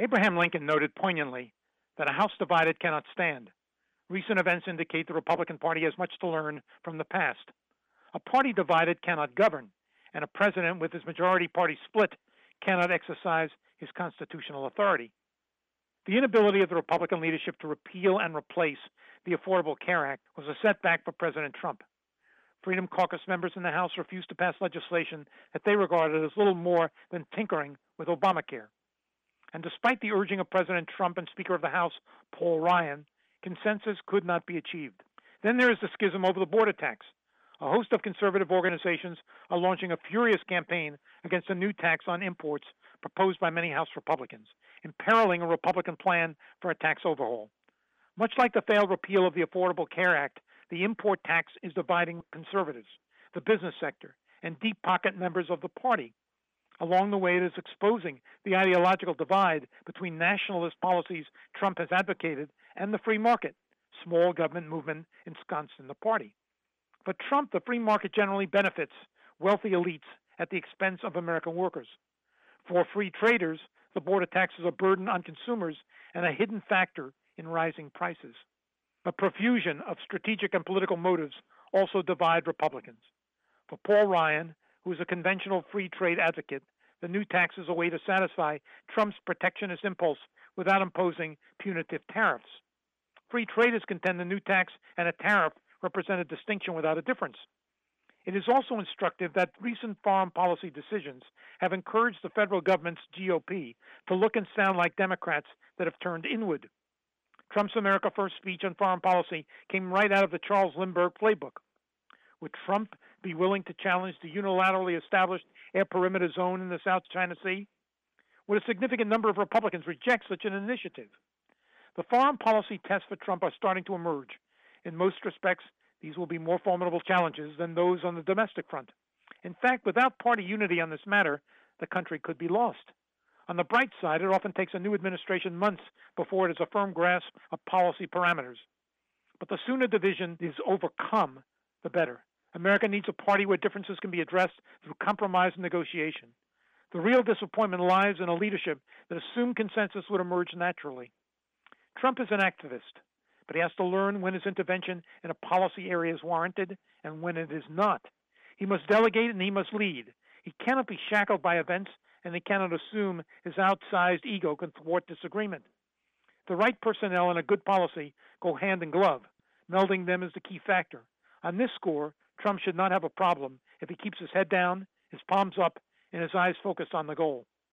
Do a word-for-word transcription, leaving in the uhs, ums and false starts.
Abraham Lincoln noted poignantly that a house divided cannot stand. Recent events indicate the Republican Party has much to learn from the past. A party divided cannot govern, and a president with his majority party split cannot exercise his constitutional authority. The inability of the Republican leadership to repeal and replace the Affordable Care Act was a setback for President Trump. Freedom Caucus members in the House refused to pass legislation that they regarded as little more than tinkering with Obamacare. And despite the urging of President Trump and Speaker of the House, Paul Ryan, consensus could not be achieved. Then there is the schism over the border tax. A host of conservative organizations are launching a furious campaign against a new tax on imports proposed by many House Republicans, imperiling a Republican plan for a tax overhaul. Much like the failed repeal of the Affordable Care Act, the import tax is dividing conservatives, the business sector, and deep-pocket members of the party. Along the way, it is exposing the ideological divide between nationalist policies Trump has advocated and the free market, small government movement ensconced in the party. For Trump, the free market generally benefits wealthy elites at the expense of American workers. For free traders, the border tax is a burden on consumers and a hidden factor in rising prices. A profusion of strategic and political motives also divide Republicans. For Paul Ryan, who is a conventional free trade advocate, the new tax is a way to satisfy Trump's protectionist impulse without imposing punitive tariffs. Free traders contend the new tax and a tariff represent a distinction without a difference. It is also instructive that recent foreign policy decisions have encouraged the federal government's G O P to look and sound like Democrats that have turned inward. Trump's America First speech on foreign policy came right out of the Charles Lindbergh playbook. Would Trump be willing to challenge the unilaterally established air perimeter zone in the South China Sea? Would a significant number of Republicans reject such an initiative? The foreign policy tests for Trump are starting to emerge. In most respects, these will be more formidable challenges than those on the domestic front. In fact, without party unity on this matter, the country could be lost. On the bright side, it often takes a new administration months before it has a firm grasp of policy parameters. But the sooner division is overcome, the better. America needs a party where differences can be addressed through compromise and negotiation. The real disappointment lies in a leadership that assumed consensus would emerge naturally. Trump is an activist, but he has to learn when his intervention in a policy area is warranted and when it is not. He must delegate and he must lead. He cannot be shackled by events, and he cannot assume his outsized ego can thwart disagreement. The right personnel and a good policy go hand in glove. Melding them is the key factor. On this score, Trump should not have a problem if he keeps his head down, his palms up, and his eyes focused on the goal.